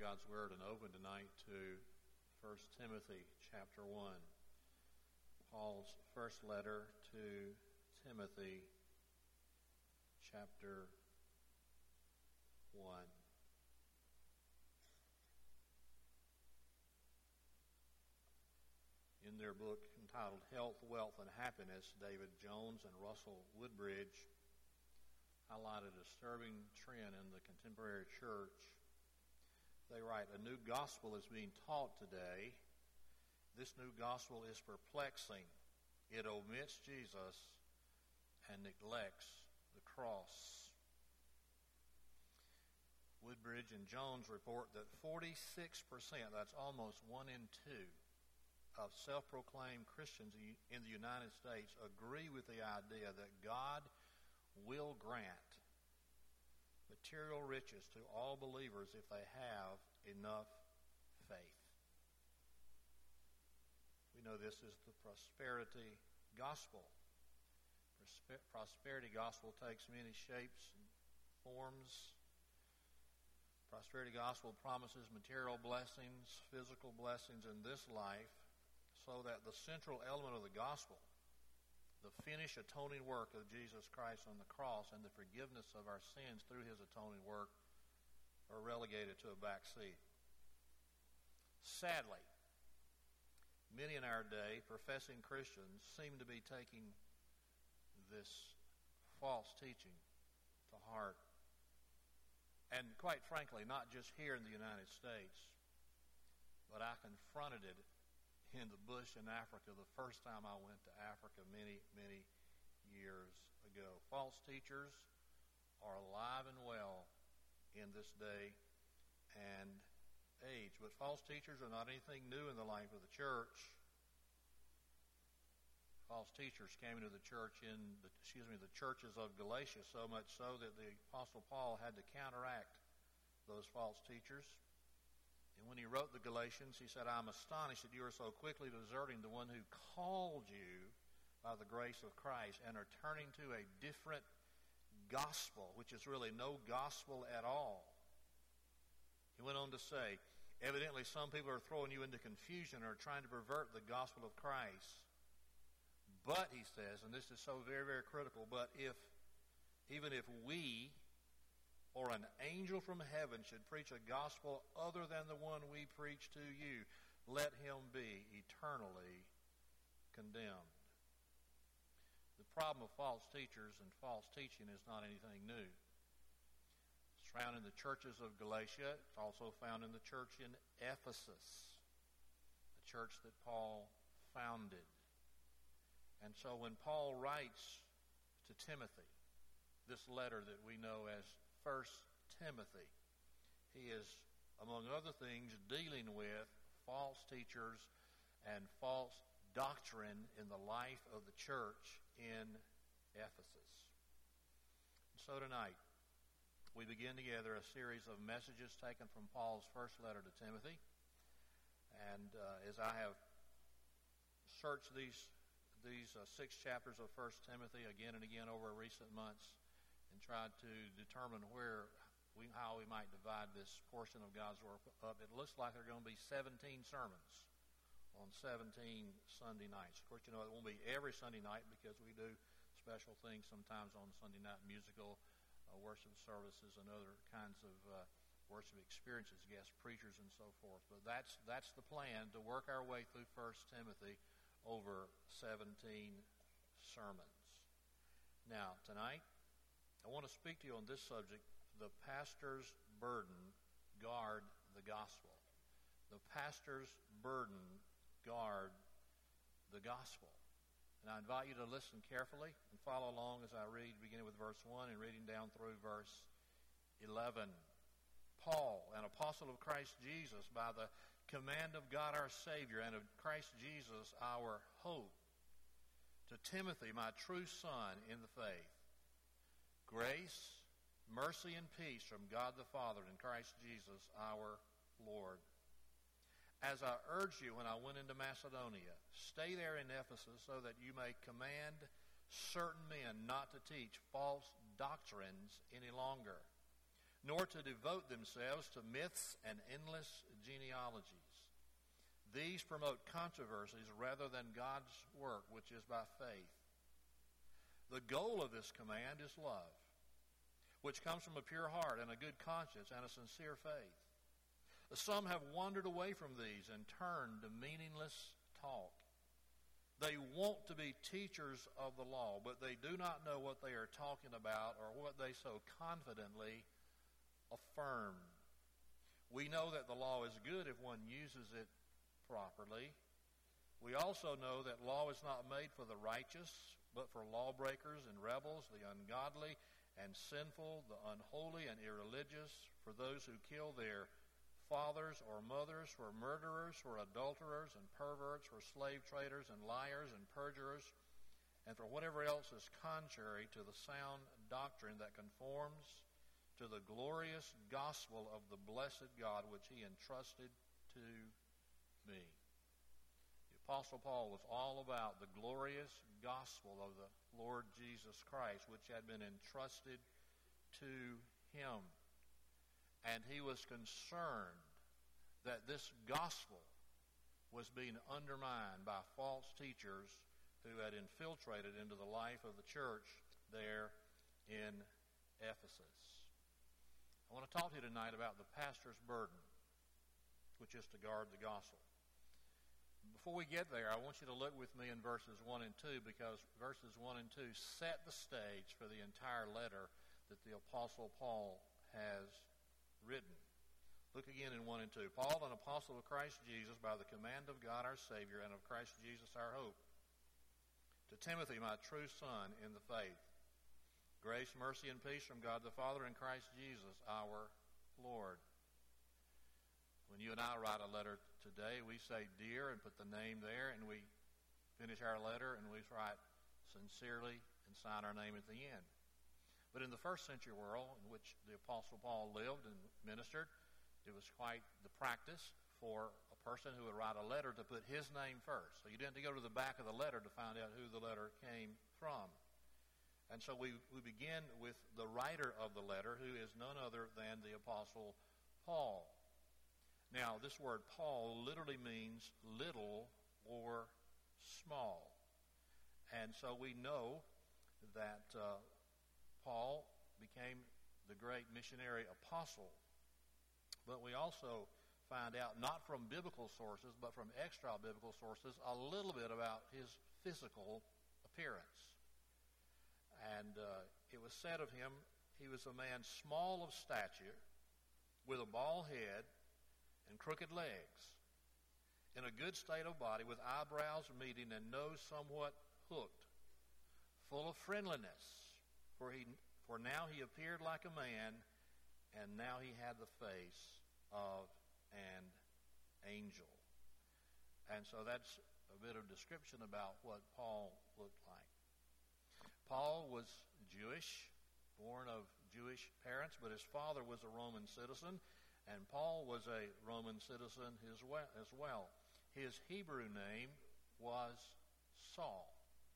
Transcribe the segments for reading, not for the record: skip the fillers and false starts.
God's Word and open tonight to 1 Timothy chapter 1. Paul's first letter to Timothy chapter 1. In their book entitled Health, Wealth, and Happiness, David Jones and Russell Woodbridge highlighted a disturbing trend in the contemporary church. They write, a new gospel is being taught today. This new gospel is perplexing. It omits Jesus and neglects the cross. Woodbridge and Jones report that 46%, that's almost 1 in 2, of self-proclaimed Christians in the United States agree with the idea that God will grant material riches to all believers if they have enough faith. We know this is the prosperity gospel. Prosperity gospel takes many shapes and forms. Prosperity gospel promises material blessings, physical blessings in this life, so that the central element of the gospel, the finished atoning work of Jesus Christ on the cross and the forgiveness of our sins through his atoning work, are relegated to a back seat. Sadly, many in our day, professing Christians, seem to be taking this false teaching to heart. And quite frankly, not just here in the United States, but I confronted it in the bush in Africa the first time I went to Africa many, many years ago. False teachers are alive and well in this day and age. But false teachers are not anything new in the life of the church. False teachers came into the church the churches of Galatia, so much so that the Apostle Paul had to counteract those false teachers. And when he wrote the Galatians, he said, I'm astonished that you are so quickly deserting the one who called you by the grace of Christ and are turning to a different gospel, which is really no gospel at all. He went on to say, evidently some people are throwing you into confusion or trying to pervert the gospel of Christ. But, he says, and this is so very, very critical, but even if we or an angel from heaven should preach a gospel other than the one we preach to you, let him be eternally condemned. The problem of false teachers and false teaching is not anything new. It's found in the churches of Galatia. It's also found in the church in Ephesus, the church that Paul founded. And so when Paul writes to Timothy, this letter that we know as 1 Timothy, he is, among other things, dealing with false teachers and false doctrine in the life of the church in Ephesus. So tonight, we begin together a series of messages taken from Paul's first letter to Timothy. And as I have searched these 6 chapters of 1 Timothy again and again over recent months and tried to determine how we might divide this portion of God's Word up, it looks like there are going to be 17 sermons on 17 Sunday nights. Of course, you know, it won't be every Sunday night because we do special things sometimes on Sunday night, musical worship services and other kinds of worship experiences, guest preachers and so forth. But that's the plan, to work our way through 1 Timothy over 17 sermons. Now, tonight, I want to speak to you on this subject, the pastor's burden, guard the gospel. The pastor's burden, guard the gospel. And I invite you to listen carefully and follow along as I read, beginning with verse 1 and reading down through verse 11. Paul, an apostle of Christ Jesus, by the command of God our Savior and of Christ Jesus our hope, to Timothy, my true son in the faith, grace, mercy, and peace from God the Father and Christ Jesus our Lord. As I urged you when I went into Macedonia, stay there in Ephesus so that you may command certain men not to teach false doctrines any longer, nor to devote themselves to myths and endless genealogies. These promote controversies rather than God's work, which is by faith. The goal of this command is love, which comes from a pure heart and a good conscience and a sincere faith. Some have wandered away from these and turned to meaningless talk. They want to be teachers of the law, but they do not know what they are talking about or what they so confidently affirm. We know that the law is good if one uses it properly. We also know that law is not made for the righteous, but for lawbreakers and rebels, the ungodly and sinful, the unholy and irreligious, for those who kill their fathers or mothers, for murderers, for adulterers and perverts, for slave traders and liars and perjurers, and for whatever else is contrary to the sound doctrine that conforms to the glorious gospel of the blessed God which he entrusted to me. The Apostle Paul was all about the glorious gospel of the Lord Jesus Christ, which had been entrusted to him. And he was concerned that this gospel was being undermined by false teachers who had infiltrated into the life of the church there in Ephesus. I want to talk to you tonight about the pastor's burden, which is to guard the gospel. Before we get there, I want you to look with me in verses 1 and 2, because verses 1 and 2 set the stage for the entire letter that the Apostle Paul has written. Look again in 1 and 2. Paul, an apostle of Christ Jesus, by the command of God our Savior and of Christ Jesus our hope. To Timothy, my true son in the faith. Grace, mercy, and peace from God the Father and Christ Jesus our Lord. When you and I write a letter today, we say dear and put the name there, and we finish our letter and we write sincerely and sign our name at the end. But in the first century world in which the Apostle Paul lived and ministered, it was quite the practice for a person who would write a letter to put his name first. So you didn't have to go to the back of the letter to find out who the letter came from. And so we begin with the writer of the letter, who is none other than the Apostle Paul. Now, this word Paul literally means little or small. And so we know that Paul became the great missionary apostle. But we also find out, not from biblical sources, but from extra-biblical sources, a little bit about his physical appearance. And it was said of him, he was a man small of stature, with a bald head and crooked legs, in a good state of body, with eyebrows meeting and nose somewhat hooked, full of friendliness. For now he appeared like a man, and now he had the face of an angel. And so that's a bit of description about what Paul looked like. Paul was Jewish, born of Jewish parents, but his father was a Roman citizen, and Paul was a Roman citizen as well. His Hebrew name was Saul.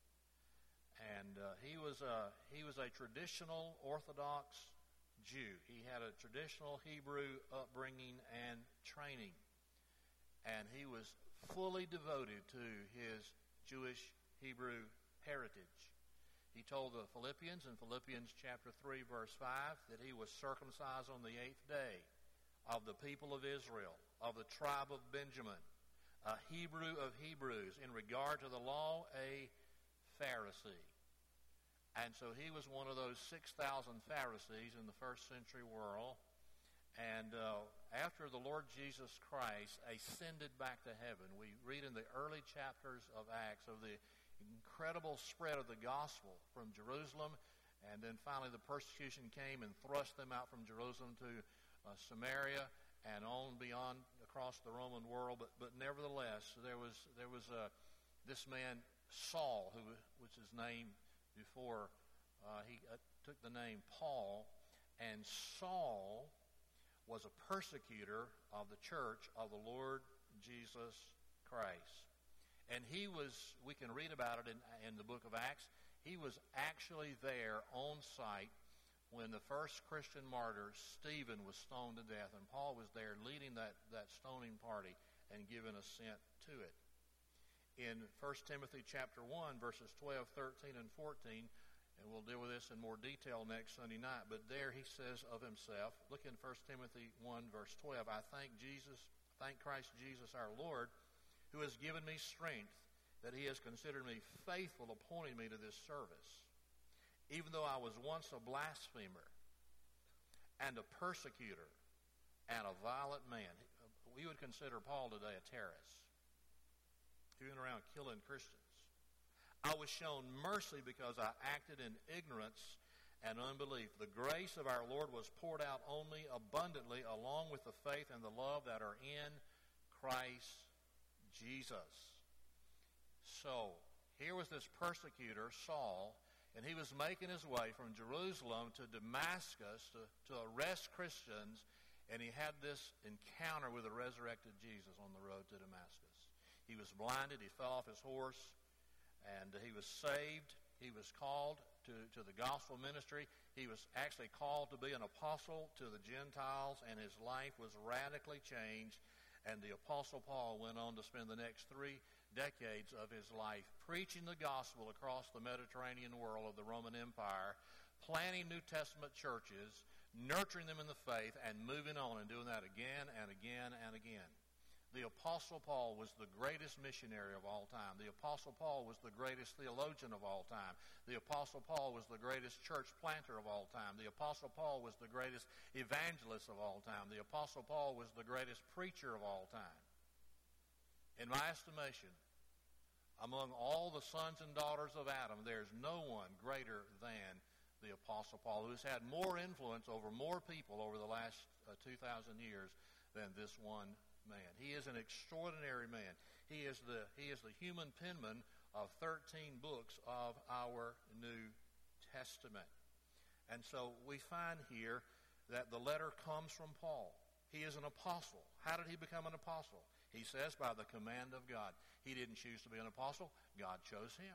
And he was a traditional Orthodox Jew. He had a traditional Hebrew upbringing and training. And he was fully devoted to his Jewish Hebrew heritage. He told the Philippians in Philippians chapter 3, verse 5, that he was circumcised on the 8th day, of the people of Israel, of the tribe of Benjamin, a Hebrew of Hebrews, in regard to the law, a Pharisee. And so he was one of those 6,000 Pharisees in the first century world. And after the Lord Jesus Christ ascended back to heaven, we read in the early chapters of Acts of the incredible spread of the gospel from Jerusalem. And then finally the persecution came and thrust them out from Jerusalem to Samaria and on beyond across the Roman world. But nevertheless, there was this man Saul, who was his name before he took the name Paul. And Saul was a persecutor of the church of the Lord Jesus Christ. And he was, we can read about it in the book of Acts, he was actually there on site when the first Christian martyr, Stephen, was stoned to death, and Paul was there leading that stoning party and giving assent to it. In 1 Timothy chapter 1, verses 12, 13, and 14, and we'll deal with this in more detail next Sunday night, but there he says of himself, look in 1 Timothy 1, verse 12, I thank Christ Jesus our Lord, who has given me strength, that he has considered me faithful, appointing me to this service. Even though I was once a blasphemer and a persecutor and a violent man. We would consider Paul today a terrorist. He went around killing Christians. I was shown mercy because I acted in ignorance and unbelief. The grace of our Lord was poured out on me abundantly, along with the faith and the love that are in Christ Jesus. So, here was this persecutor, Saul, and he was making his way from Jerusalem to Damascus to arrest Christians, and he had this encounter with the resurrected Jesus on the road to Damascus. He was blinded, he fell off his horse, and he was saved. He was called to the gospel ministry. He was actually called to be an apostle to the Gentiles, and his life was radically changed. And the Apostle Paul went on to spend the next 3 decades of his life preaching the gospel across the Mediterranean world of the Roman Empire, planting New Testament churches, nurturing them in the faith, and moving on and doing that again and again and again. The Apostle Paul was the greatest missionary of all time. The Apostle Paul was the greatest theologian of all time. The Apostle Paul was the greatest church planter of all time. The Apostle Paul was the greatest evangelist of all time. The Apostle Paul was the greatest preacher of all time. In my estimation, among all the sons and daughters of Adam, there's no one greater than the Apostle Paul, who's had more influence over more people over the last 2,000 years than this one man. He is an extraordinary man. He is the human penman of 13 books of our New Testament. And so we find here that the letter comes from Paul. He is an apostle. How did he become an apostle? He says, by the command of God. He didn't choose to be an apostle. God chose him.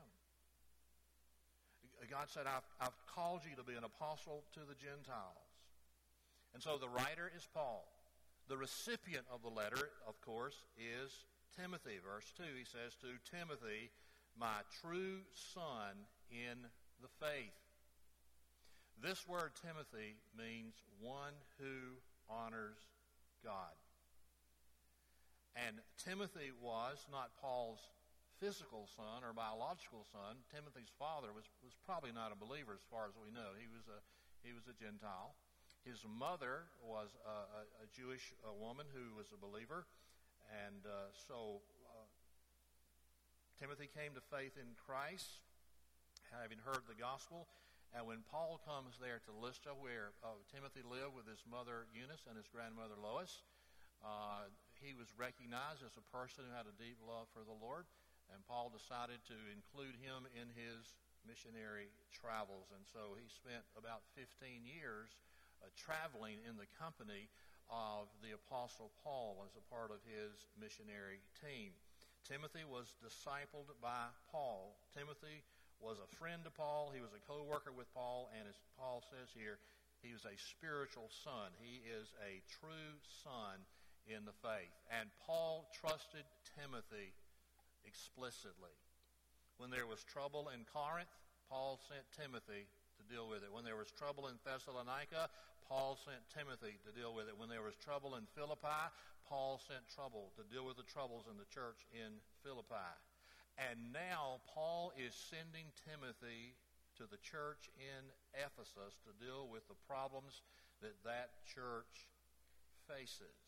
God said, I've called you to be an apostle to the Gentiles. And so the writer is Paul. The recipient of the letter, of course, is Timothy. Verse 2, he says, to Timothy, my true son in the faith. This word Timothy means one who honors God. And Timothy was not Paul's physical son or biological son. Timothy's father was probably not a believer as far as we know. He was a Gentile. His mother was a Jewish woman who was a believer. And so Timothy came to faith in Christ, having heard the gospel. And when Paul comes there to Lystra, where Timothy lived with his mother Eunice and his grandmother Lois, he was recognized as a person who had a deep love for the Lord. And Paul decided to include him in his missionary travels. And so he spent about 15 years traveling in the company of the Apostle Paul as a part of his missionary team. Timothy was discipled by Paul. Timothy was a friend to Paul. He was a co-worker with Paul, and as Paul says here, he was a spiritual son. He is a true son in the faith. And Paul trusted Timothy explicitly. When there was trouble in Corinth, Paul sent Timothy to deal with it. When there was trouble in Thessalonica, Paul sent Timothy to deal with it. When there was trouble in Philippi, Paul sent trouble to deal with the troubles in the church in Philippi. And now Paul is sending Timothy to the church in Ephesus to deal with the problems that church faces.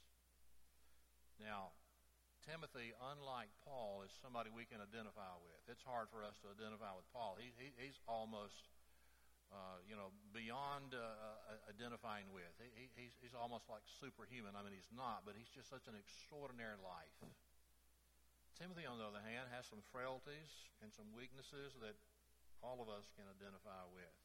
Now, Timothy, unlike Paul, is somebody we can identify with. It's hard for us to identify with Paul. He's almost beyond identifying with. He's almost like superhuman. I mean, he's not, but he's just such an extraordinary life. Timothy, on the other hand, has some frailties and some weaknesses that all of us can identify with.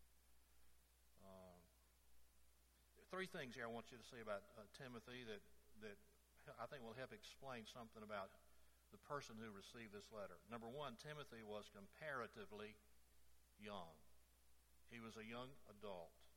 Three things here I want you to see about Timothy that I think will help explain something about the person who received this letter. Number one, Timothy was comparatively young. He was a young adult.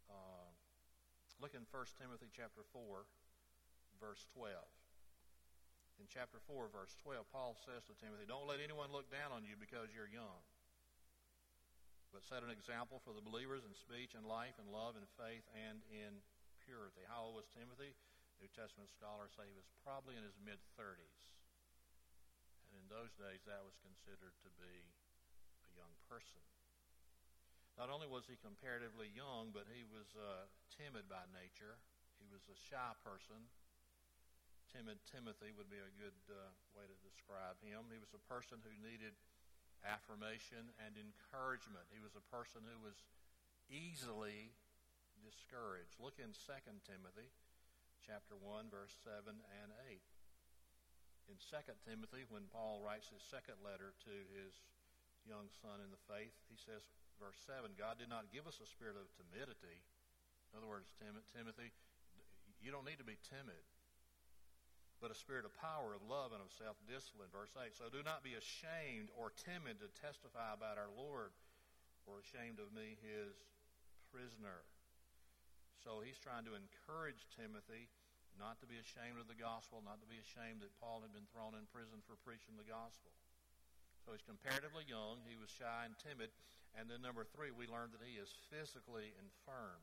Look in 1 Timothy chapter 4, verse 12. In chapter 4, verse 12, Paul says to Timothy, don't let anyone look down on you because you're young, but set an example for the believers in speech and life and love and faith and in purity. How old was Timothy? New Testament scholars say he was probably in his mid-30s. And in those days, that was considered to be a young person. Not only was he comparatively young, but he was timid by nature. He was a shy person. Timid Timothy would be a good way to describe him. He was a person who needed affirmation and encouragement. He was a person who was easily discouraged. Look in 2 Timothy chapter 1, verse 7 and 8. In 2 Timothy, when Paul writes his second letter to his young son in the faith, he says, verse 7, God did not give us a spirit of timidity. In other words, Timothy, you don't need to be timid, but a spirit of power, of love, and of self-discipline. Verse 8, so do not be ashamed or timid to testify about our Lord, or ashamed of me, his prisoner. So he's trying to encourage Timothy not to be ashamed of the gospel, not to be ashamed that Paul had been thrown in prison for preaching the gospel. So he's comparatively young, he was shy and timid, and then number 3, we learned that he is physically infirm.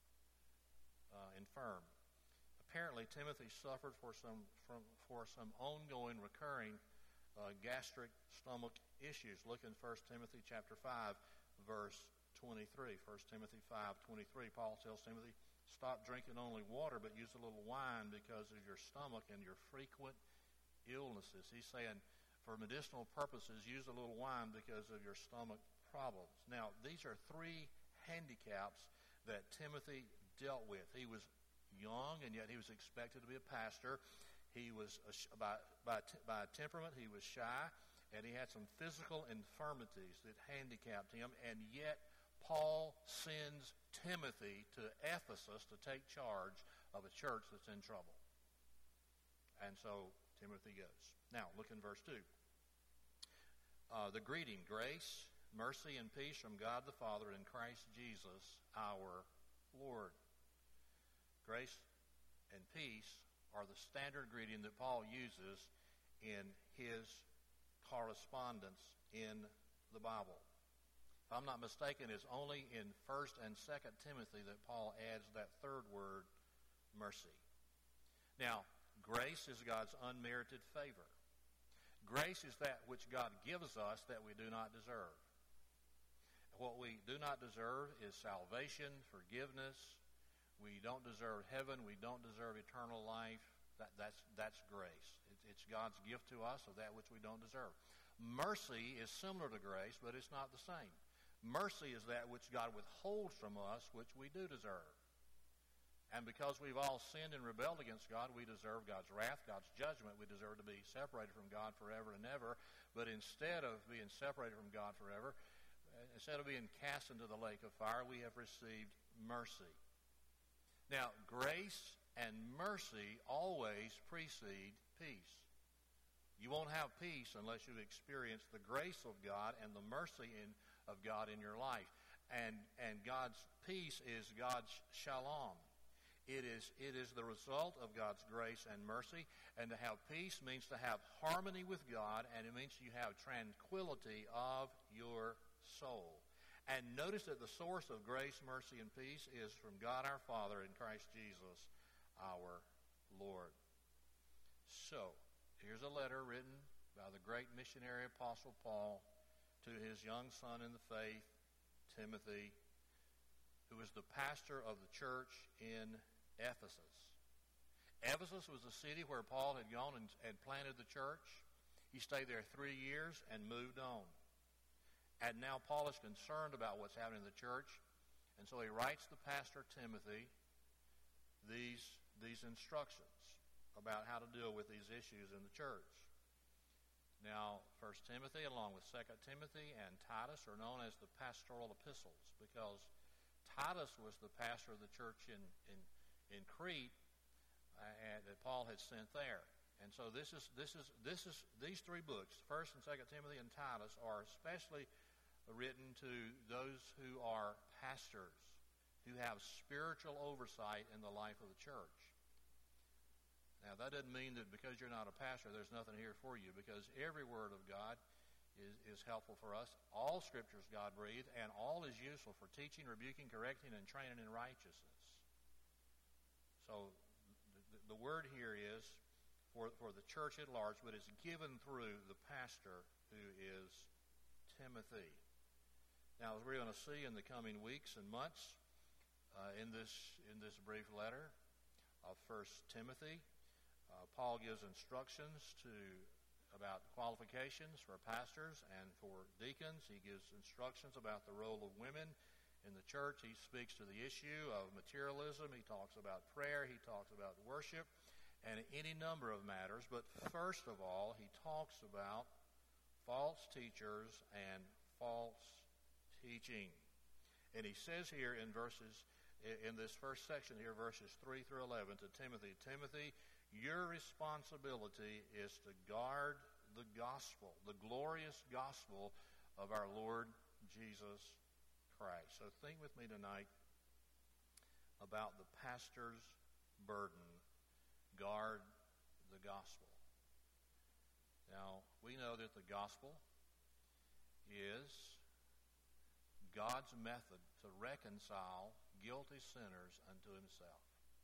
Apparently, Timothy suffered for some ongoing, recurring gastric stomach issues. Look in 1 Timothy chapter 5, verse 23. 1 Timothy 5:23. Paul tells Timothy, stop drinking only water, but use a little wine because of your stomach and your frequent illnesses. He's saying, for medicinal purposes, use a little wine because of your stomach problems. Now, these are 3 handicaps that Timothy dealt with. He was young, and yet he was expected to be a pastor. He was, by temperament, he was shy, and he had some physical infirmities that handicapped him, and yet Paul sends Timothy to Ephesus to take charge of a church that's in trouble. And so Timothy goes. Now, look in verse 2. The greeting, grace, mercy, and peace from God the Father and Christ Jesus our Lord. Grace and peace are the standard greeting that Paul uses in his correspondence in the Bible. If I'm not mistaken, it's only in 1 and 2 Timothy that Paul adds that third word, mercy. Now, grace is God's unmerited favor. Grace is that which God gives us that we do not deserve. What we do not deserve is salvation, forgiveness. We don't deserve heaven. We don't deserve eternal life. That's grace. It's God's gift to us of that which we don't deserve. Mercy is similar to grace, but it's not the same. Mercy is that which God withholds from us, which we do deserve. And because we've all sinned and rebelled against God, we deserve God's wrath, God's judgment. We deserve to be separated from God forever and ever. But instead of being separated from God forever, instead of being cast into the lake of fire, we have received mercy. Now, grace and mercy always precede peace. You won't have peace unless you experience the grace of God and the mercy of God in your life. And God's peace is God's shalom. It is the result of God's grace and mercy. And to have peace means to have harmony with God, and it means you have tranquility of your soul. And notice that the source of grace, mercy, and peace is from God our Father in Christ Jesus our Lord. So, here's a letter written by the great missionary apostle Paul to his young son in the faith, Timothy, who was the pastor of the church in Ephesus. Ephesus was the city where Paul had gone and planted the church. He stayed there 3 years and moved on. And now Paul is concerned about what's happening in the church, and so he writes to Pastor Timothy these instructions about how to deal with these issues in the church. Now, 1 Timothy, along with 2 Timothy and Titus, are known as the pastoral epistles because Titus was the pastor of the church in Crete that Paul had sent there. And so these 3 books, 1 and 2 Timothy and Titus, are especially written to those who are pastors. to have spiritual oversight in the life of the church. Now, that doesn't mean that because you're not a pastor, there's nothing here for you, because every word of God is helpful for us. All Scripture is God-breathed, and all is useful for teaching, rebuking, correcting, and training in righteousness. So the word here is for the church at large, but it's given through the pastor, who is Timothy. Now, as we're going to see in the coming weeks and months in this brief letter of 1 Timothy, Paul gives instructions about qualifications for pastors and for deacons. He gives instructions about the role of women in the church. He speaks to the issue of materialism. He talks about prayer. He talks about worship and any number of matters. But first of all, he talks about false teachers and false teaching. And he says here in this first section here, verses 3 through 11, to Timothy, Timothy, your responsibility is to guard the gospel, the glorious gospel of our Lord Jesus Christ. So think with me tonight about the pastor's burden. Guard the gospel. Now, we know that the gospel is God's method to reconcile guilty sinners unto himself.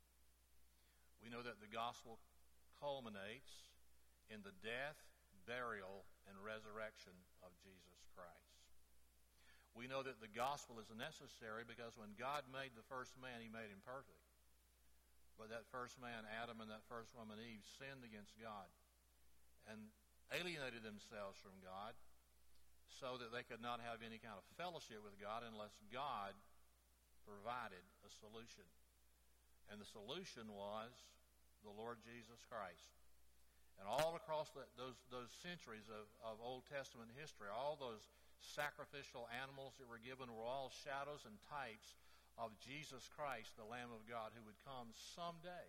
We know that the gospel culminates in the death, burial, and resurrection of Jesus Christ. We know that the gospel is necessary because when God made the first man, he made him perfect. But that first man, Adam, and that first woman, Eve, sinned against God and alienated themselves from God so that they could not have any kind of fellowship with God unless God provided a solution. And the solution was the Lord Jesus Christ. And all across those centuries of Old Testament history, all those sacrificial animals that were given were all shadows and types of Jesus Christ, the Lamb of God, who would come someday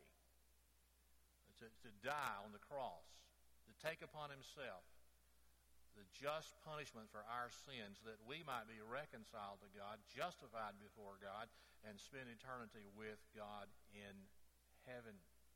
to die on the cross, to take upon himself the just punishment for our sins, that we might be reconciled to God, justified before God, and spend eternity with God in heaven.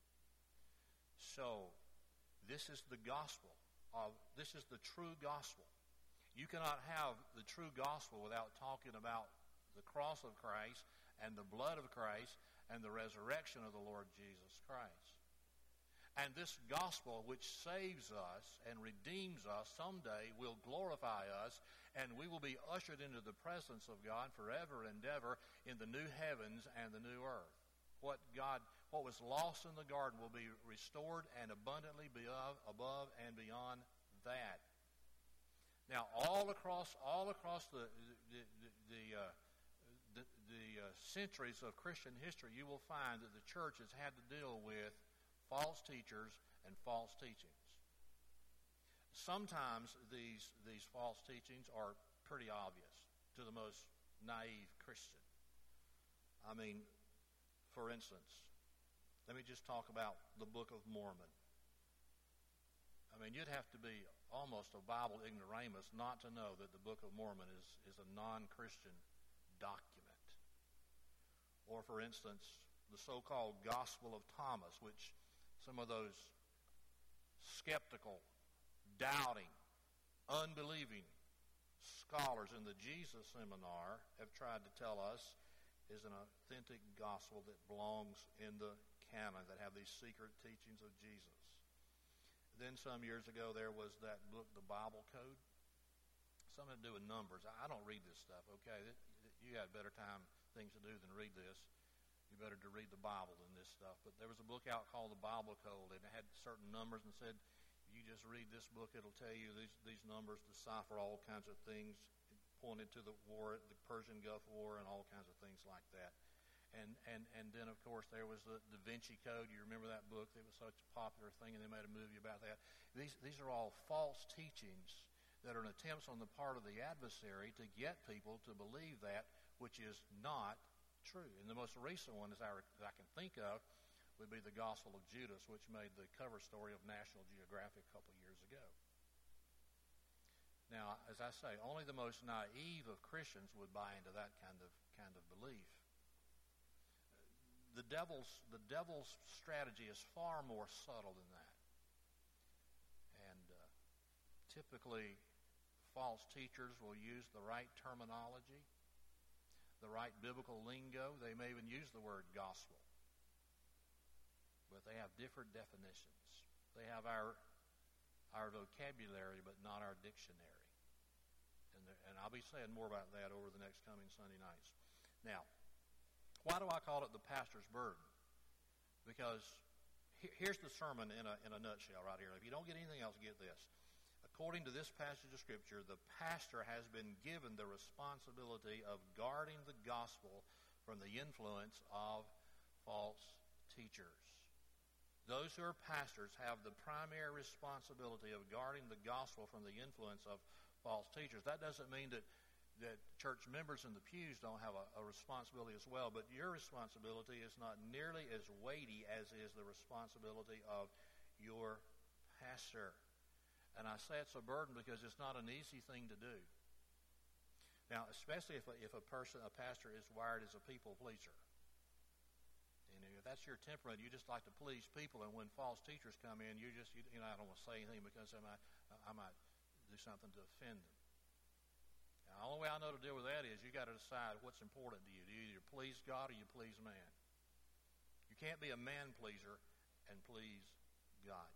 So, this is the gospel. This is the true gospel. You cannot have the true gospel without talking about the cross of Christ and the blood of Christ and the resurrection of the Lord Jesus Christ. And this gospel, which saves us and redeems us, someday will glorify us, and we will be ushered into the presence of God forever and ever in the new heavens and the new earth. What was lost in the garden will be restored and abundantly above and beyond that. Now, all across the centuries of Christian history, you will find that the church has had to deal with false teachers and false teachings. Sometimes these false teachings are pretty obvious to the most naive Christian. I mean, for instance, let me just talk about the Book of Mormon. I mean, you'd have to be almost a Bible ignoramus not to know that the Book of Mormon is a non-Christian document. Or, for instance, the so-called Gospel of Thomas, which some of those skeptical, doubting, unbelieving scholars in the Jesus Seminar have tried to tell us is an authentic gospel that belongs in the canon, that have these secret teachings of Jesus. Then some years ago there was that book, The Bible Code. Something to do with numbers. I don't read this stuff, okay? You got better things to do than read this. You better to read the Bible than this stuff. But there was a book out called The Bible Code, and it had certain numbers and said, you just read this book, it'll tell you these numbers decipher all kinds of things. It pointed to the war, the Persian Gulf War, and all kinds of things like that. And then, of course, there was the Da Vinci Code. You remember that book? It was such a popular thing, and they made a movie about that. These are all false teachings that are attempts on the part of the adversary to get people to believe that which is not true. And the most recent one, as I can think of, would be the Gospel of Judas, which made the cover story of National Geographic a couple years ago. Now, as I say, only the most naive of Christians would buy into that kind of belief. the devil's strategy is far more subtle than that. And typically, false teachers will use the right terminology, the right biblical lingo. They may even use the word gospel. But they have different definitions. They have our vocabulary, but not our dictionary. And I'll be saying more about that over the next coming Sunday nights. Now, why do I call it the pastor's burden? Because here's the sermon in a nutshell right here. If you don't get anything else, get this. According to this passage of Scripture, the pastor has been given the responsibility of guarding the gospel from the influence of false teachers. Those who are pastors have the primary responsibility of guarding the gospel from the influence of false teachers. That doesn't mean that church members in the pews don't have a responsibility as well, but your responsibility is not nearly as weighty as is the responsibility of your pastor. And I say it's a burden because it's not an easy thing to do. Now, especially if a pastor is wired as a people pleaser. And if that's your temperament, you just like to please people, and when false teachers come in, you I don't want to say anything because I might do something to offend them. Now, the only way I know to deal with that is you got to decide what's important to you. Do you either please God or you please man? You can't be a man pleaser and please God.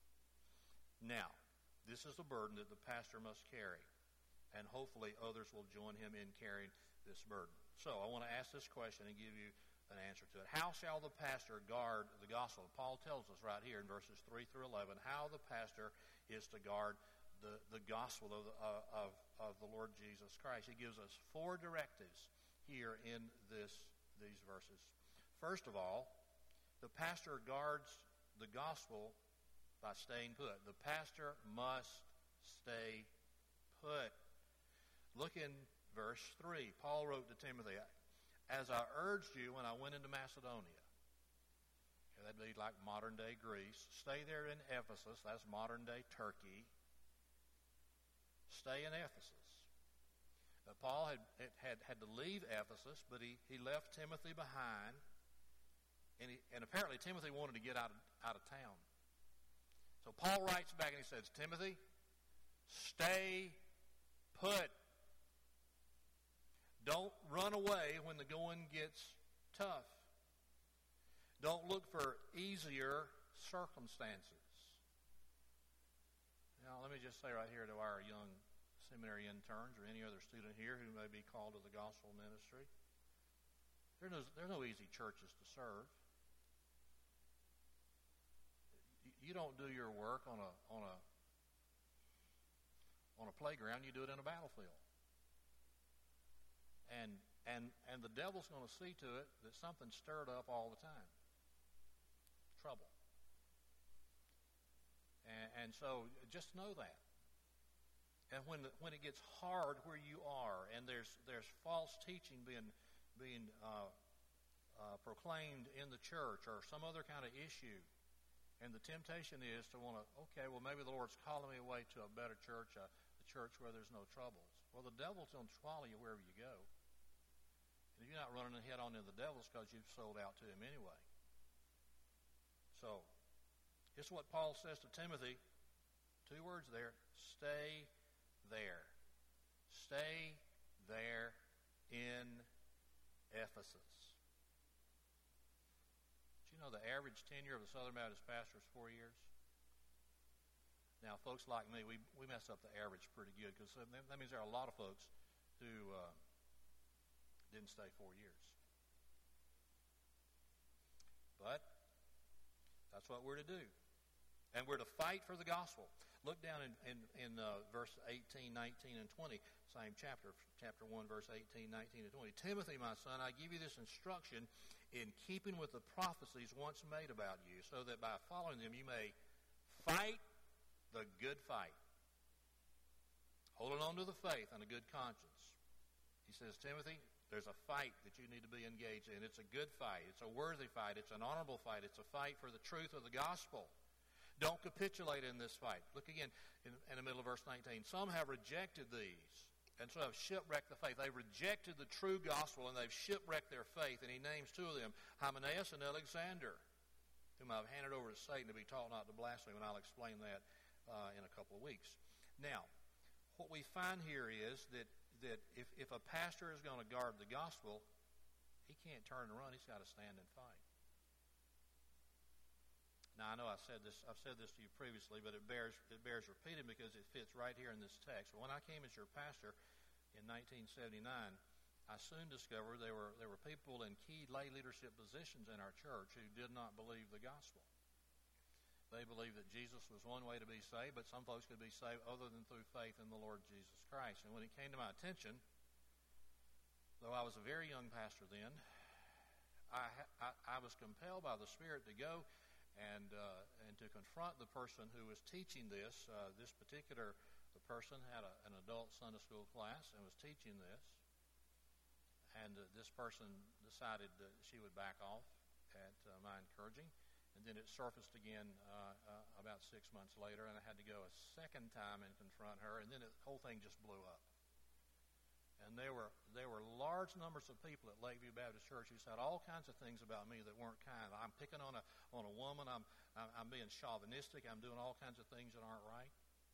Now, this is a burden that the pastor must carry, and hopefully others will join him in carrying this burden. So I want to ask this question and give you an answer to it. How shall the pastor guard the gospel? Paul tells us right here in verses 3 through 11 how the pastor is to guard the gospel of the Lord Jesus Christ. He gives us 4 directives here in these verses. First of all, the pastor guards the gospel by staying put. The pastor must stay put. Look in verse 3. Paul wrote to Timothy, as I urged you when I went into Macedonia. That'd be like modern-day Greece. Stay there in Ephesus. That's modern-day Turkey. Stay in Ephesus. Paul had to leave Ephesus, but he left Timothy behind. And apparently Timothy wanted to get out of town. So Paul writes back and he says, Timothy, stay put. Don't run away when the going gets tough. Don't look for easier circumstances. Now, let me just say right here to our young seminary interns or any other student here who may be called to the gospel ministry, there are no easy churches to serve. You don't do your work on a playground. You do it in a battlefield. And the devil's going to see to it that something's stirred up all the time. Trouble. And so just know that. And when it gets hard where you are, and there's false teaching being proclaimed in the church or some other kind of issue, and the temptation is to want to, okay, well, maybe the Lord's calling me away to a better church, a church where there's no troubles. Well, the devil's going to swallow you wherever you go. And you're not running head on into the devil's because you've sold out to him anyway. So, here's what Paul says to Timothy. 2 words there. Stay there. Stay there in Ephesus. You know the average tenure of the Southern Baptist pastor is 4 years? Now, folks like me, we mess up the average pretty good because that means there are a lot of folks who didn't stay 4 years. But that's what we're to do. And we're to fight for the gospel. Look down in verse 18, 19, and 20, same chapter 1, verse 18, 19, and 20. Timothy, my son, I give you this instruction in keeping with the prophecies once made about you, so that by following them you may fight the good fight, holding on to the faith and a good conscience. He says, Timothy, there's a fight that you need to be engaged in. It's a good fight. It's a worthy fight. It's an honorable fight. It's a fight for the truth of the gospel. Don't capitulate in this fight. Look again in the middle of verse 19. Some have rejected these and so have shipwrecked the faith. They've rejected the true gospel, and they've shipwrecked their faith. And he names two of them, Hymenaeus and Alexander, whom I've handed over to Satan to be taught not to blaspheme, and I'll explain that in a couple of weeks. Now, what we find here is that if a pastor is going to guard the gospel, he can't turn and run. He's got to stand and fight. Now, I know I've said this to you previously, but it bears repeating because it fits right here in this text. When I came as your pastor in 1979, I soon discovered there were people in key lay leadership positions in our church who did not believe the gospel. They believed that Jesus was one way to be saved, but some folks could be saved other than through faith in the Lord Jesus Christ. And when it came to my attention, though I was a very young pastor then, I was compelled by the Spirit to go and to confront the person who was teaching this. This particular person had an adult Sunday school class and was teaching this. And this person decided that she would back off at my encouraging. And then it surfaced again about 6 months later, and I had to go a second time and confront her. And then the whole thing just blew up. And there were large numbers of people at Lakeview Baptist Church who said all kinds of things about me that weren't kind. I'm picking on a woman. I'm being chauvinistic. I'm doing all kinds of things that aren't right.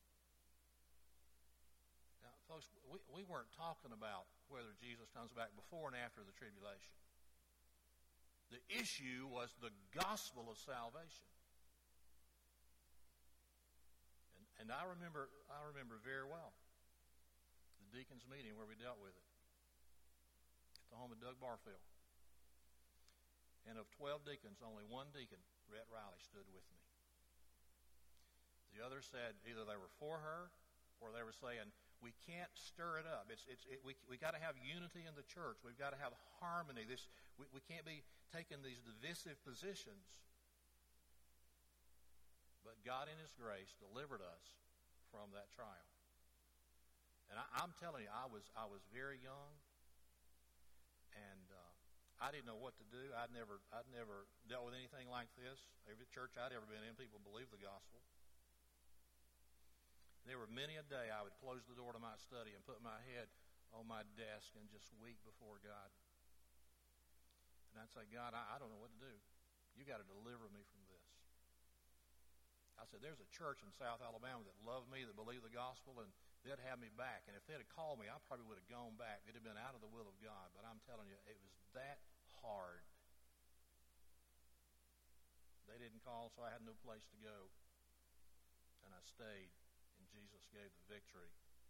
Now, folks, we weren't talking about whether Jesus comes back before and after the tribulation. The issue was the gospel of salvation. And I remember very well the deacons' meeting where we dealt with it at the home of Doug Barfield. And of 12 deacons, only one deacon, Rhett Riley, stood with me. The others said either they were for her or they were saying, we can't stir it up. We got to have unity in the church. We've got to have harmony. We can't be taking these divisive positions. But God in His grace delivered us from that trial. And I'm telling you, I was very young, and I didn't know what to do. I'd never dealt with anything like this. Every church I'd ever been in, people believed the gospel. There were many a day I would close the door to my study and put my head on my desk and just weep before God. And I'd say, God, I don't know what to do. You got to deliver me from this. I said, there's a church in South Alabama that loved me, that believed the gospel, and they'd have me back. And if they'd have called me, I probably would have gone back. It'd have been out of the will of God. But I'm telling you, it was that hard. They didn't call, so I had no place to go. And I stayed. Jesus gave the victory.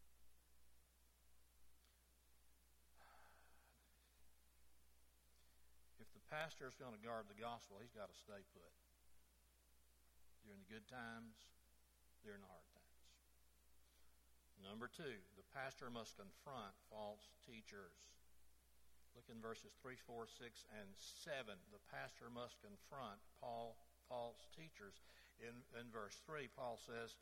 If the pastor is going to guard the gospel, he's got to stay put. During the good times, during the hard times. Number 2, the pastor must confront false teachers. Look in verses 3, 4, 6, and 7. The pastor must confront false teachers. In verse 3, Paul says,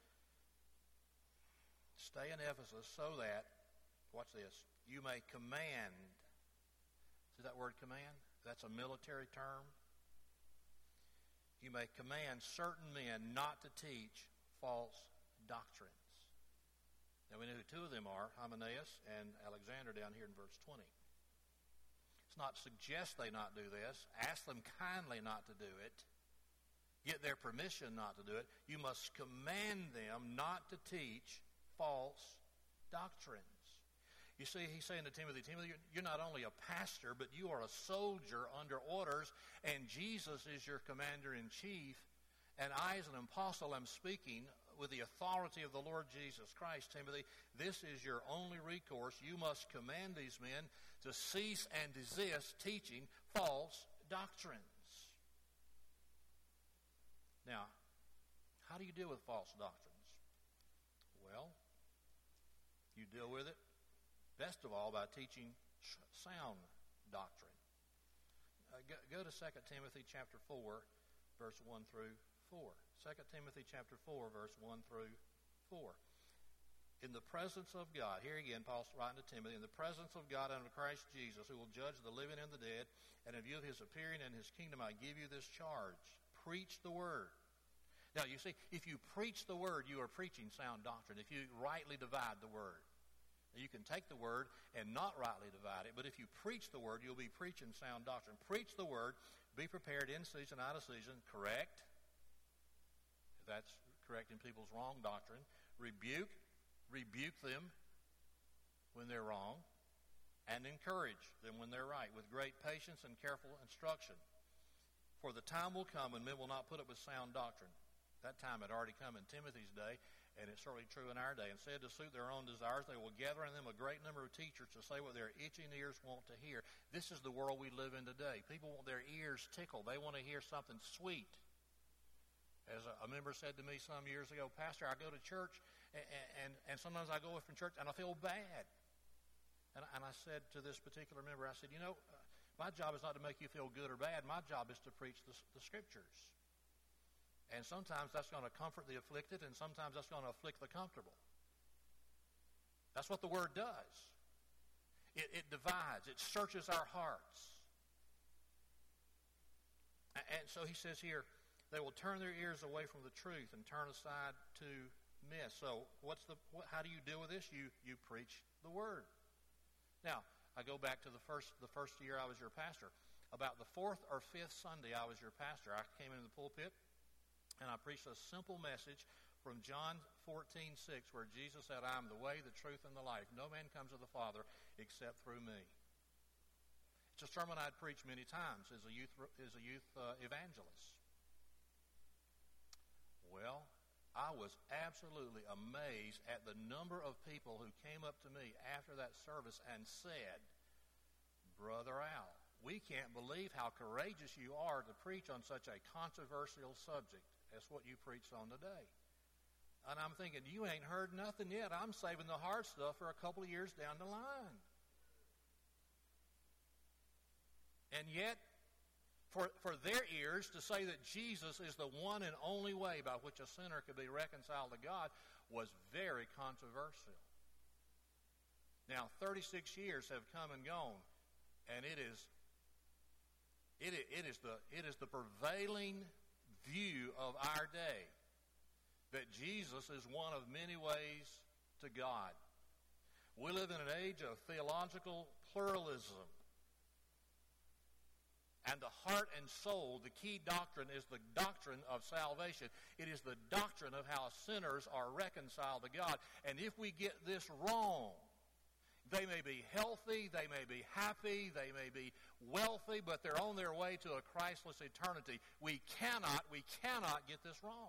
stay in Ephesus so that, watch this, you may command. See that word command? That's a military term. You may command certain men not to teach false doctrines. Now we know who two of them are, Hymenaeus and Alexander down here in verse 20. It's not suggest they not do this. Ask them kindly not to do it. Get their permission not to do it. You must command them not to teach false doctrines. You see, he's saying to Timothy, you're not only a pastor, but you are a soldier under orders, and Jesus is your commander-in-chief, and I as an apostle am speaking with the authority of the Lord Jesus Christ. Timothy, this is your only recourse. You must command these men to cease and desist teaching false doctrines. Now, how do you deal with false doctrines? Well, you deal with it, best of all, by teaching sound doctrine. Go to 2 Timothy chapter 4, verse 1 through 4. 2 Timothy chapter 4, verse 1 through 4. In the presence of God, here again, Paul's writing to Timothy, in the presence of God and of Christ Jesus, who will judge the living and the dead, and in view of His appearing and His kingdom, I give you this charge. Preach the word. Now, you see, if you preach the word, you are preaching sound doctrine. If you rightly divide the word. You can take the word and not rightly divide it, but if you preach the word, you'll be preaching sound doctrine. Preach the word, be prepared in season, out of season, correct. If that's correcting people's wrong doctrine. Rebuke them when they're wrong, and encourage them when they're right, with great patience and careful instruction. For the time will come when men will not put up with sound doctrine. That time had already come in Timothy's day, and it's certainly true in our day. Instead, to suit their own desires, they will gather in them a great number of teachers to say what their itching ears want to hear. This is the world we live in today. People want their ears tickled. They want to hear something sweet. As a member said to me some years ago, Pastor, I go to church, and sometimes I go away from church, and I feel bad. And I said to this particular member, I said, my job is not to make you feel good or bad. My job is to preach the Scriptures. And sometimes that's going to comfort the afflicted, and sometimes that's going to afflict the comfortable. That's what the Word does. It divides. It searches our hearts. And so he says here, they will turn their ears away from the truth and turn aside to myths. So how do you deal with this? You preach the Word. Now, I go back to the first year I was your pastor. About the fourth or fifth Sunday I was your pastor, I came into the pulpit, and I preached a simple message from John 14:6, where Jesus said, I am the way, the truth, and the life. No man comes to the Father except through me. It's a sermon I'd preached many times as a youth evangelist. Well, I was absolutely amazed at the number of people who came up to me after that service and said, Brother Al, we can't believe how courageous you are to preach on such a controversial subject. That's what you preached on today. And I'm thinking, you ain't heard nothing yet. I'm saving the hard stuff for a couple of years down the line. And yet, for their ears to say that Jesus is the one and only way by which a sinner could be reconciled to God was very controversial. Now, 36 years have come and gone, and it is the prevailing view of our day that Jesus is one of many ways to God. We live in an age of theological pluralism. And the heart and soul, the key doctrine, is the doctrine of salvation. It is the doctrine of how sinners are reconciled to God. And if we get this wrong, they may be healthy, they may be happy, they may be wealthy, but they're on their way to a Christless eternity. We cannot get this wrong.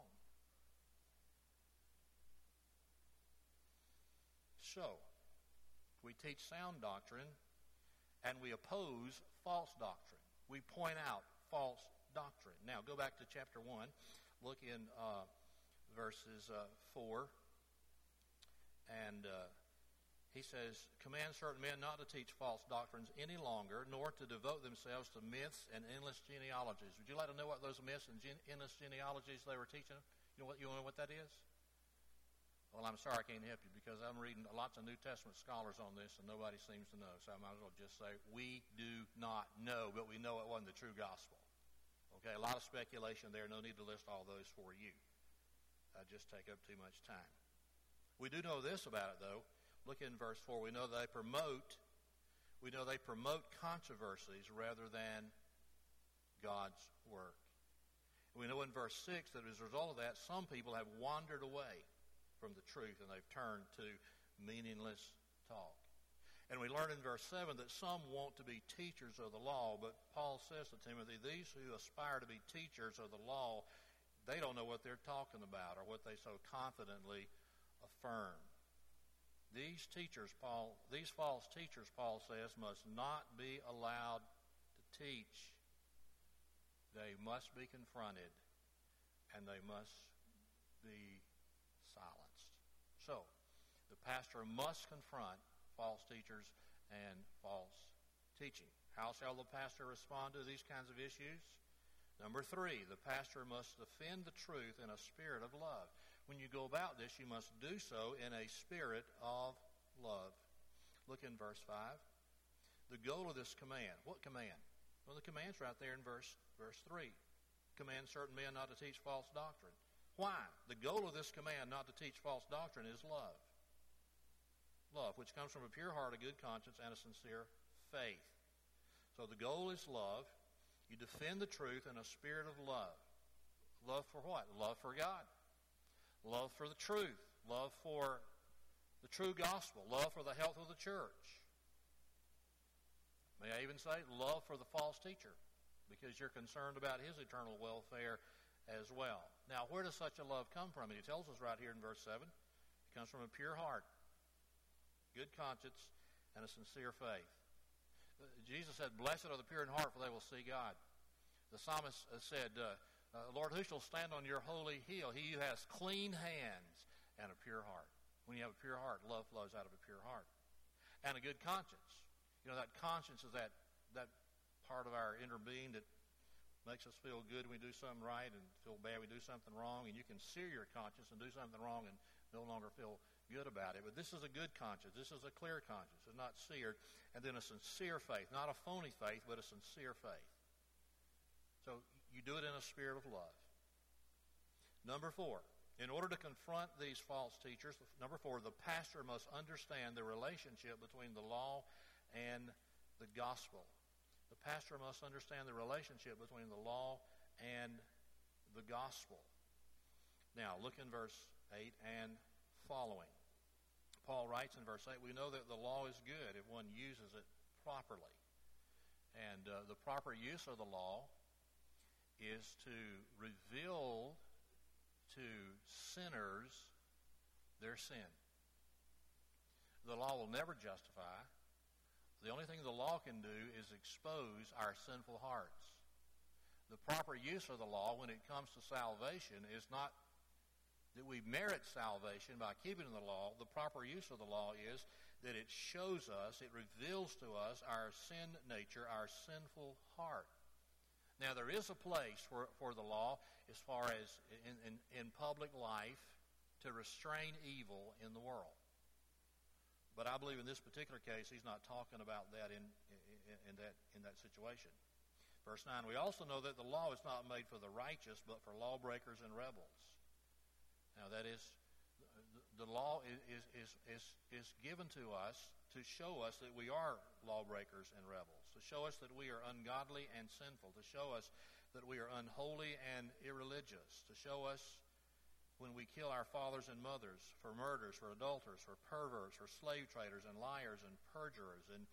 So, we teach sound doctrine, and we oppose false doctrine. We point out false doctrine. Now, go back to chapter 1. Look in verses 4. And he says, command certain men not to teach false doctrines any longer, nor to devote themselves to myths and endless genealogies. Would you like to know what those myths and endless genealogies they were teaching? You know what that is? Well, I'm sorry I can't help you, because I'm reading lots of New Testament scholars on this, and nobody seems to know. So I might as well just say, we do not know, but we know it wasn't the true gospel. Okay, a lot of speculation there. No need to list all those for you. I'd just take up too much time. We do know this about it, though. Look in verse 4. We know they promote controversies rather than God's work. We know in verse 6 that as a result of that, some people have wandered away from the truth, and they've turned to meaningless talk. And we learn in verse 7 that some want to be teachers of the law, but Paul says to Timothy, these who aspire to be teachers of the law, they don't know what they're talking about or what they so confidently affirm. These false teachers, Paul says, must not be allowed to teach. They must be confronted, and they must be silenced. So, the pastor must confront false teachers and false teaching. How shall the pastor respond to these kinds of issues? Number 3, the pastor must defend the truth in a spirit of love. When you go about this, you must do so in a spirit of love. Look in verse 5. The goal of this command. What command? Well, the command's right there in verse 3. Command certain men not to teach false doctrine. Why? The goal of this command not to teach false doctrine is love. love, which comes from a pure heart, a good conscience, and a sincere faith. So the goal is love. You defend the truth in a spirit of love. Love for what? Love for God. Love for the truth. Love for the true gospel. Love for the health of the church. May I even say love for the false teacher, because you're concerned about his eternal welfare as well. Now, where does such a love come from? And he tells us right here in verse 7. It comes from a pure heart, good conscience, and a sincere faith. Jesus said, "Blessed are the pure in heart, for they will see God." The psalmist said, "Lord, who shall stand on your holy hill? He who has clean hands and a pure heart." When you have a pure heart, love flows out of a pure heart. And a good conscience. You know, that conscience is that part of our inner being that makes us feel good when we do something right and feel bad when we do something wrong. And you can sear your conscience and do something wrong and no longer feel good about it. But this is a good conscience. This is a clear conscience. It's not seared. And then a sincere faith. Not a phony faith, but a sincere faith. So you do it in a spirit of love. Number 4, in order to confront these false teachers, number 4, the pastor must understand the relationship between the law and the gospel. The pastor must understand the relationship between the law and the gospel. Now, look in verse 8 and following. Paul writes in verse 8, "We know that the law is good if one uses it properly." And the proper use of the law is to reveal to sinners their sin. The law will never justify. The only thing the law can do is expose our sinful hearts. The proper use of the law when it comes to salvation is not that we merit salvation by keeping the law. The proper use of the law is that it shows us, it reveals to us our sin nature, our sinful heart. Now, there is a place for the law as far as in public life to restrain evil in the world. But I believe in this particular case, he's not talking about that in that situation. Verse 9, "We also know that the law is not made for the righteous, but for lawbreakers and rebels." Now, that is, the law is given to us to show us that we are lawbreakers and rebels, to show us that we are ungodly and sinful, to show us that we are unholy and irreligious, to show us when we kill our fathers and mothers, for murders, for adulterers, for perverts, for slave traders and liars and perjurers. And,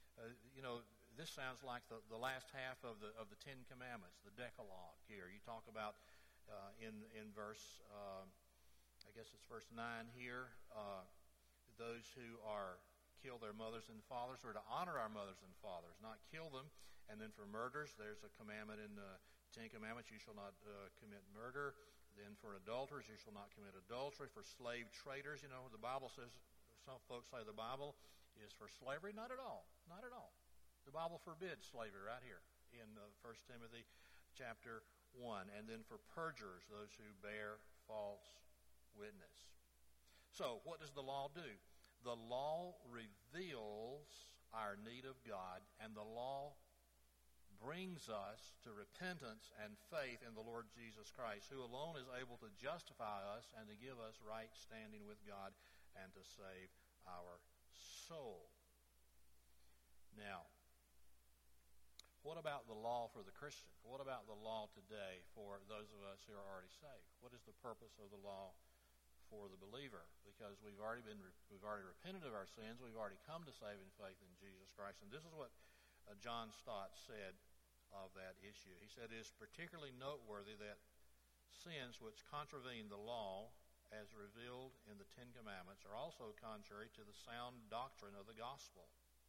this sounds like the last half of the Ten Commandments, the Decalogue here. You talk about in verse, I guess it's verse 9 here, those who kill their mothers and fathers, or to honor our mothers and fathers, not kill them. And then for murders, there's a commandment in the Ten Commandments, you shall not commit murder. Then for adulterers, you shall not commit adultery. For slave traders, the Bible says, some folks say the Bible is for slavery. Not at all. Not at all. The Bible forbids slavery right here in 1 Timothy chapter 1. And then for perjurers, those who bear false witness. So, what does the law do? The law reveals our need of God, and the law brings us to repentance and faith in the Lord Jesus Christ, who alone is able to justify us and to give us right standing with God and to save our soul. Now, what about the law for the Christian? What about the law today for those of us who are already saved? What is the purpose of the law for the believer? Because we've already repented of our sins. We've already come to saving faith in Jesus Christ. And this is what John Stott said of that issue. He said, "It is particularly noteworthy that sins which contravene the law as revealed in the Ten Commandments are also contrary to the sound doctrine of the gospel.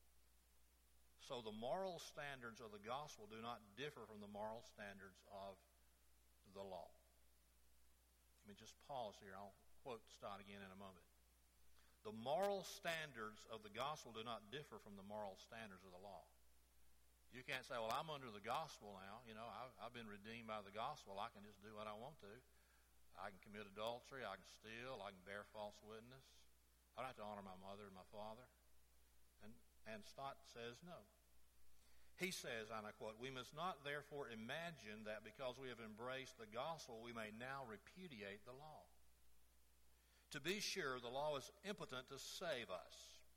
So the moral standards of the gospel do not differ from the moral standards of the law." Let me just pause here. I'll quote Stott again in a moment. The moral standards of the gospel do not differ from the moral standards of the law. You can't say, "Well, I'm under the gospel now. I've been redeemed by the gospel. I can just do what I want to. I can commit adultery. I can steal. I can bear false witness. I don't have to honor my mother and my father." And Stott says no. He says, and I quote, "We must not therefore imagine that because we have embraced the gospel, we may now repudiate the law. To be sure, the law is impotent to save us.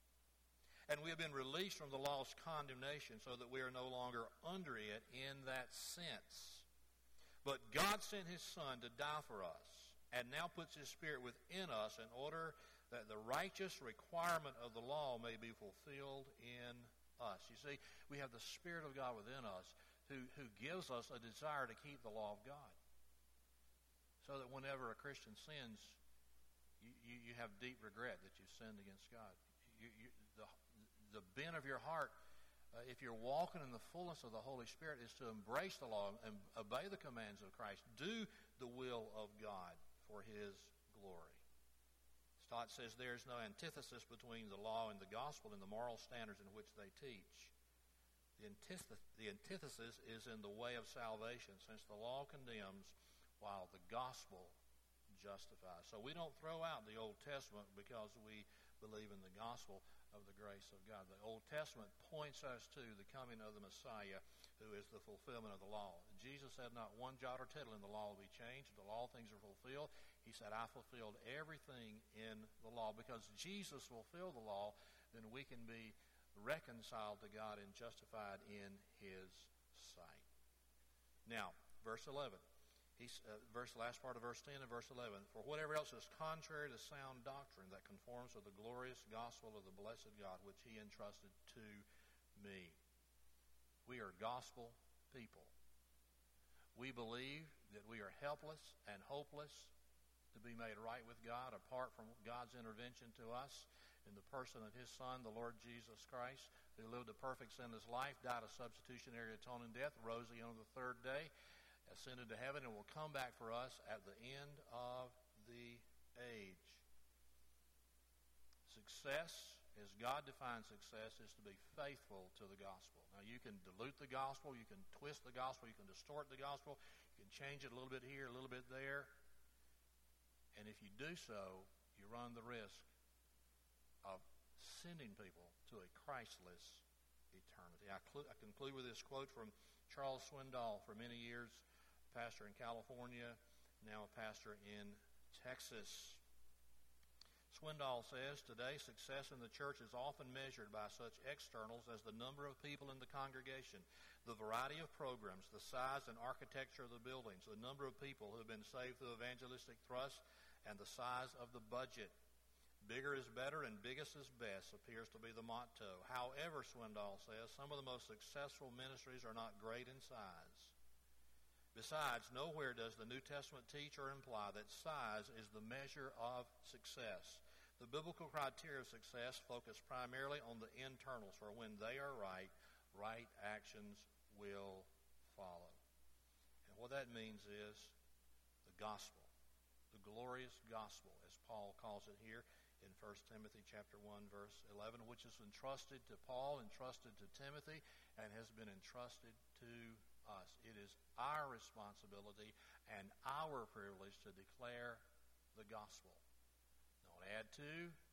And we have been released from the law's condemnation so that we are no longer under it in that sense. But God sent his Son to die for us and now puts his Spirit within us in order that the righteous requirement of the law may be fulfilled in us. You see, we have the Spirit of God within us who gives us a desire to keep the law of God. So that whenever a Christian sins, you have deep regret that you've sinned against God. The bent of your heart, if you're walking in the fullness of the Holy Spirit, is to embrace the law and obey the commands of Christ. Do the will of God for his glory. Stott says there is no antithesis between the law and the gospel in the moral standards in which they teach. The antithesis is in the way of salvation, since the law condemns while the gospel justifies. So we don't throw out the Old Testament because we believe in the gospel of the grace of God. The Old Testament points us to the coming of the Messiah, who is the fulfillment of the law. Jesus said not one jot or tittle in the law will be changed until all things are fulfilled. He said, I fulfilled everything in the law. Because Jesus fulfilled the law, then we can be reconciled to God and justified in his sight. Now, verse 11. Last part of verse 10 and verse 11. For whatever else is contrary to sound doctrine that conforms to the glorious gospel of the blessed God, which he entrusted to me. We are gospel people. We believe that we are helpless and hopeless to be made right with God apart from God's intervention to us in the person of his Son, the Lord Jesus Christ, who lived a perfect sinless life, died a substitutionary atoning death, rose again on the third day, ascended to heaven, and will come back for us at the end of the age. Success, as God defines success, is to be faithful to the gospel. Now, you can dilute the gospel, you can twist the gospel, you can distort the gospel, you can change it a little bit here, a little bit there. And if you do so, you run the risk of sending people to a Christless eternity. I conclude with this quote from Charles Swindoll, for many years pastor in California, now a pastor in Texas. Swindoll says, today success in the church is often measured by such externals as the number of people in the congregation, the variety of programs, the size and architecture of the buildings, the number of people who have been saved through evangelistic thrust, and the size of the budget. Bigger is better and biggest is best appears to be the motto. However, Swindoll says, some of the most successful ministries are not great in size. Besides, nowhere does the New Testament teach or imply that size is the measure of success. The biblical criteria of success focus primarily on the internals, for when they are right, right actions will follow. And what that means is the gospel, the glorious gospel, as Paul calls it here in 1 Timothy chapter 1, verse 11, which is entrusted to Paul, entrusted to Timothy, and has been entrusted to us. It is our responsibility and our privilege to declare the gospel. Don't add to.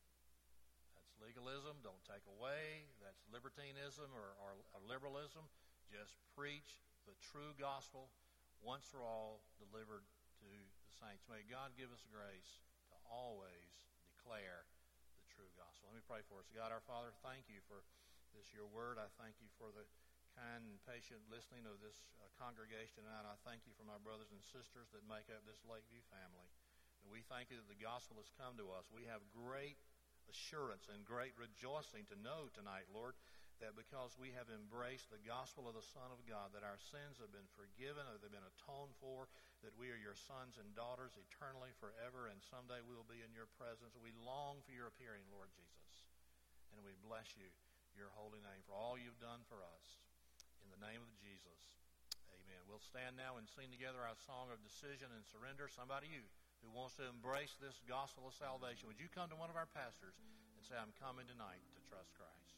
That's legalism. Don't take away. That's libertinism or liberalism. Just preach the true gospel once for all delivered to the saints. May God give us grace to always declare the true gospel. Let me pray for us. God our Father, thank you for this your word. I thank you for the kind and patient listening of this congregation tonight. I thank you for my brothers and sisters that make up this Lakeview family. And we thank you that the gospel has come to us. We have great assurance and great rejoicing to know tonight, Lord, that because we have embraced the gospel of the Son of God, that our sins have been forgiven, that they've been atoned for, that we are your sons and daughters eternally, forever, and someday we will be in your presence. We long for your appearing, Lord Jesus. And we bless you, your holy name, for all you've done for us. In the name of Jesus, amen. We'll stand now and sing together our song of decision and surrender. Somebody who wants to embrace this gospel of salvation, would you come to one of our pastors and say, I'm coming tonight to trust Christ?